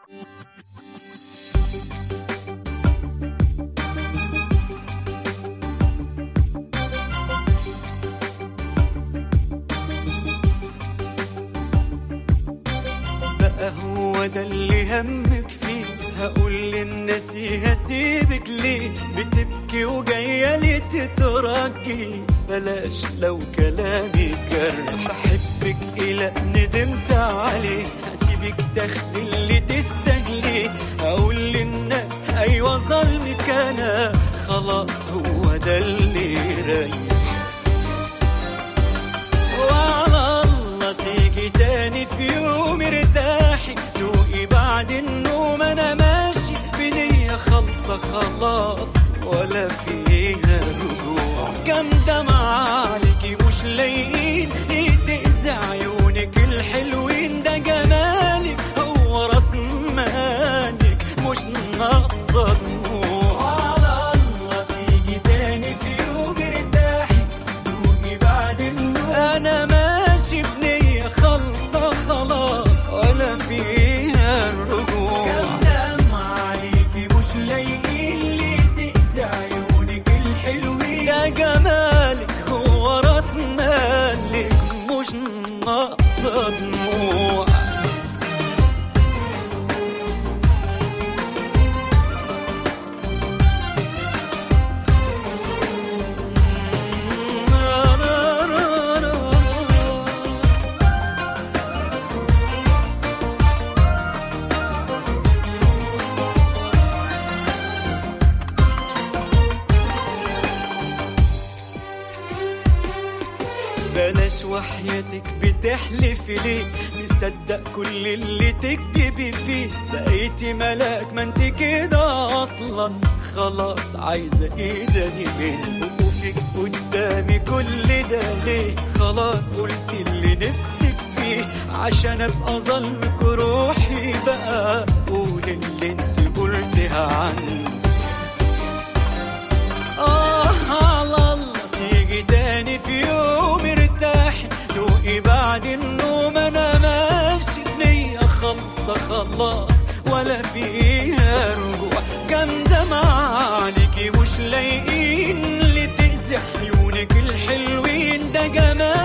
بقى هو ده اللي همك فيه؟ هقول للناس هسيبك ليه؟ بتبكي وجاية لي تترجي، بلاش لو كلامي جرح. بحبك إلى ندمت عليه، هسيبك تاخدي اللي تستاهليه. هقول للناس أيوة ظلمك أنا، خلاص هو ده اللي يريح. وعلى الله تيجي تاني في يوم ارتاحي، دوقي بعد النوم انا ماشي بنية خالصة خلاص ولا فيها رجوع. كام دمعة عليكي مش لايقين، تأذي عيونك الحلوين، ده جمالك هو راس مالك مش ناقصة دموع. وعلى الله تيجي تاني في يوم ارتاحي، دوقي بعد النوم انا ماشي بنية خالصة خلاص ولا فيها الرجوع. كم دمعة عليكي مش لايقين، ليه تأذي عيونك الحلوين، ده جمالك هو راس مالك مش ناقصة دموع. بلاش وحياتك بتحلفي ليه؟ مصدق كل اللي تكدبي فيه. بقيتي ملاك ما انت كده اصلا، خلاص عايزه ايه تاني مني؟ وقوفك قدامي كل ده ليه؟ خلاص قلت اللي نفسك فيه، عشان ابقى ظلمك روحي بقى قول اللي انت قلتها عني. على الله تيجي تاني في يوم ارتاحي، دوقي بعد النوم انا ماشي بنية خالصة خلاص ولا فيها رجوع. كام دمعة عليكي مش لايقين، اللي تأذي عيونك الحلوين، ده جمال